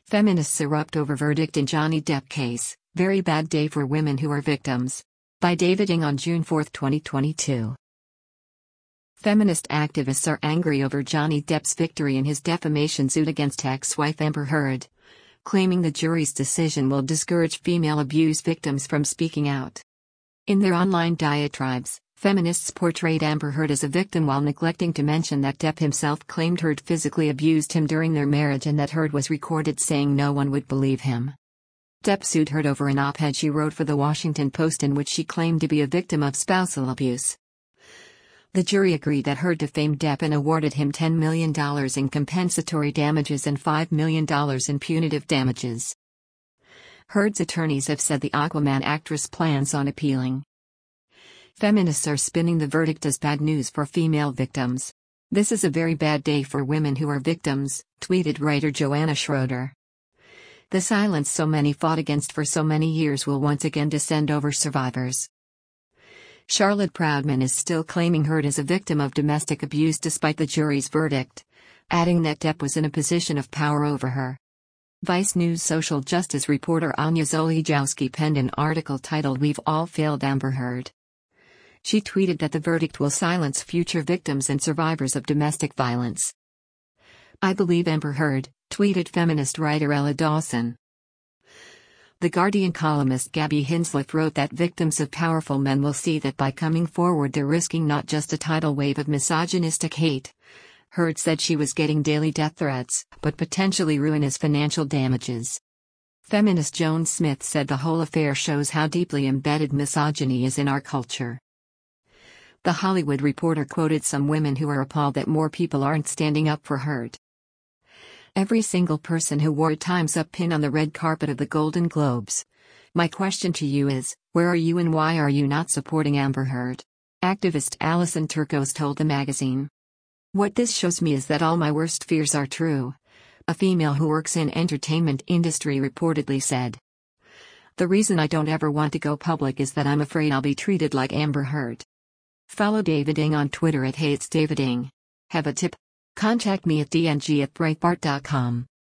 Feminists erupt over verdict in Johnny Depp case, very bad day for women who are victims. By David Ng on June 4, 2022. Feminist activists are angry over Johnny Depp's victory in his defamation suit against ex-wife Amber Heard, claiming the jury's decision will discourage female abuse victims from speaking out. In their online diatribes, feminists portrayed Amber Heard as a victim while neglecting to mention that Depp himself claimed Heard physically abused him during their marriage and that Heard was recorded saying no one would believe him. Depp sued Heard over an op-ed she wrote for The Washington Post in which she claimed to be a victim of spousal abuse. The jury agreed that Heard defamed Depp and awarded him $10 million in compensatory damages and $5 million in punitive damages. Heard's attorneys have said the Aquaman actress plans on appealing. Feminists are spinning the verdict as bad news for female victims. "This is a very bad day for women who are victims," tweeted writer Joanna Schroeder. "The silence so many fought against for so many years will once again descend over survivors." Charlotte Proudman is still claiming Heard as a victim of domestic abuse despite the jury's verdict, adding that Depp was in a position of power over her. Vice News social justice reporter Anya Zoliejowski penned an article titled "We've All Failed Amber Heard." She tweeted that the verdict will silence future victims and survivors of domestic violence. "I believe Amber Heard," tweeted feminist writer Ella Dawson. The Guardian columnist Gabby Hinsliff wrote that victims of powerful men will see that by coming forward they're risking not just a tidal wave of misogynistic hate. Heard said she was getting daily death threats, but potentially ruinous financial damages. Feminist Joan Smith said the whole affair shows how deeply embedded misogyny is in our culture. The Hollywood Reporter quoted some women who are appalled that more people aren't standing up for Heard. "Every single person who wore a Time's Up pin on the red carpet of the Golden Globes. My question to you is, where are you and why are you not supporting Amber Heard?" Activist Alison Turcos told the magazine. "What this shows me is that all my worst fears are true," a female who works in entertainment industry reportedly said. "The reason I don't ever want to go public is that I'm afraid I'll be treated like Amber Heard." Follow David Ng on Twitter @HeyIt'sDavidNg. Have a tip? Contact me at dng@breitbart.com.